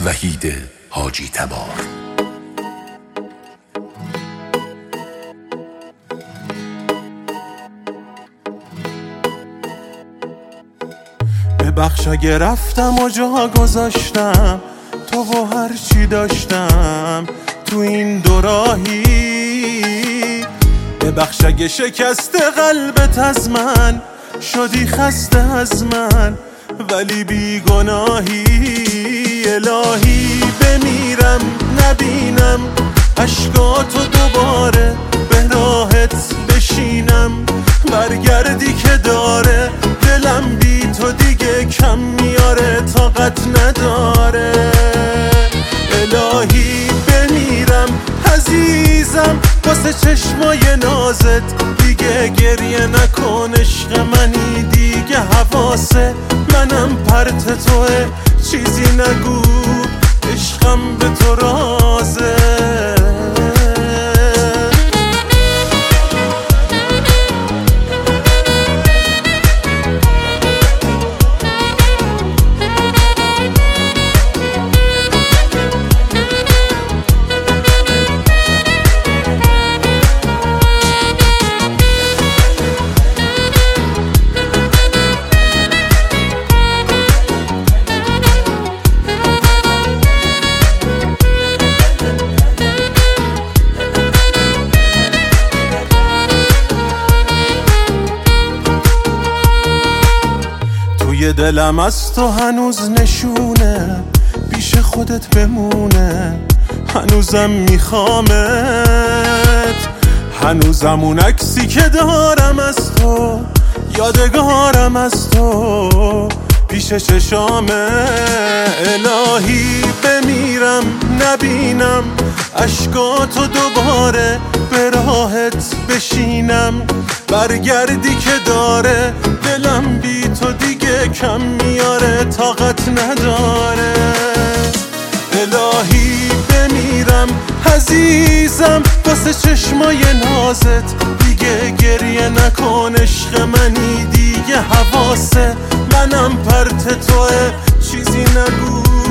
وحید حاجی تبار. ببخش اگه رفتم و جا گذاشتم تو و هر چی داشتم تو این دوراهی. ببخش اگه شکست قلبت از من شدی خسته از من ولی بی گناهی. الهی بمیرم نبینم اشکاتو دوباره به راحت بشینم، برگردی که داره دلم بی تو دیگه کم میاره طاقت نداره. الهی بمیرم عزیزم واسه چشمای نازت دیگه گریه نکن عشق منی دیگه حواسه منم پرت توه چیزی نگو عشقم به تو رازه. توی دلم از تو هنوز نشونه پیش خودت بمونه، هنوزم میخوامت، هنوزم اون عکسی که دارم از تو یادگارم از تو پیش چشامه. الهی بمیرم نبینم اشکاتو دوباره به راحت بشینم، برگردی که داره دلم بی تو دیگه کم میاره طاقت نداره. الهی بمیرم عزیزم واسه چشمای نازت دیگه گریه نکن عشق منی دیگه حواسه منم پرت توه چیزی نگو